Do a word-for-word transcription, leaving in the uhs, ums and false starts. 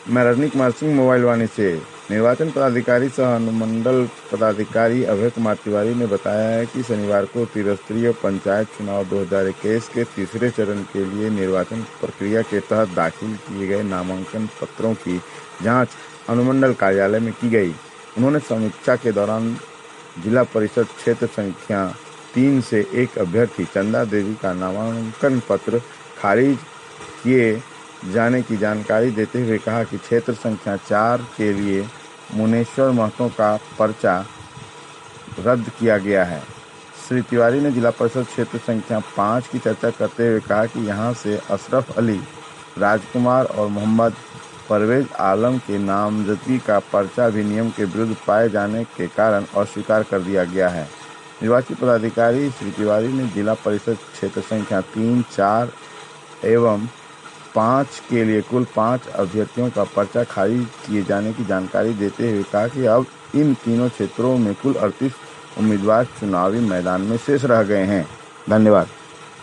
मैं रजनी कुमार सिंह मोबाइल वाणी से। निर्वाचन पदाधिकारी सह अनुमंडल पदाधिकारी अभय कुमार तिवारी ने बताया है कि शनिवार को त्रिस्तरीय पंचायत चुनाव दो हज़ार इक्कीस के तीसरे चरण के लिए निर्वाचन प्रक्रिया के तहत दाखिल किए गए नामांकन पत्रों की जांच अनुमंडल कार्यालय में की गई। उन्होंने समीक्षा के दौरान जिला परिषद क्षेत्र संख्या तीन से एक अभ्यर्थी चंदा देवी का नामांकन पत्र खारिज किए जाने की जानकारी देते हुए कहा कि क्षेत्र संख्या चार के लिए मुनेश्वर महतो का पर्चा रद्द किया गया है। श्री तिवारी ने जिला परिषद क्षेत्र संख्या पाँच की चर्चा करते हुए कहा कि यहां से अशरफ अली, राजकुमार और मोहम्मद परवेज आलम के नामजदगी का पर्चा भी नियम के विरुद्ध पाए जाने के कारण अस्वीकार कर दिया गया है। निर्वाची पदाधिकारी श्री तिवारी ने जिला परिषद क्षेत्र संख्या तीन, चार एवं पाँच के लिए कुल पाँच अभ्यर्थियों का पर्चा खारिज किए जाने की जानकारी देते हुए कहा कि अब इन तीनों क्षेत्रों में कुल अड़तीस उम्मीदवार चुनावी मैदान में शेष रह गए हैं। धन्यवाद।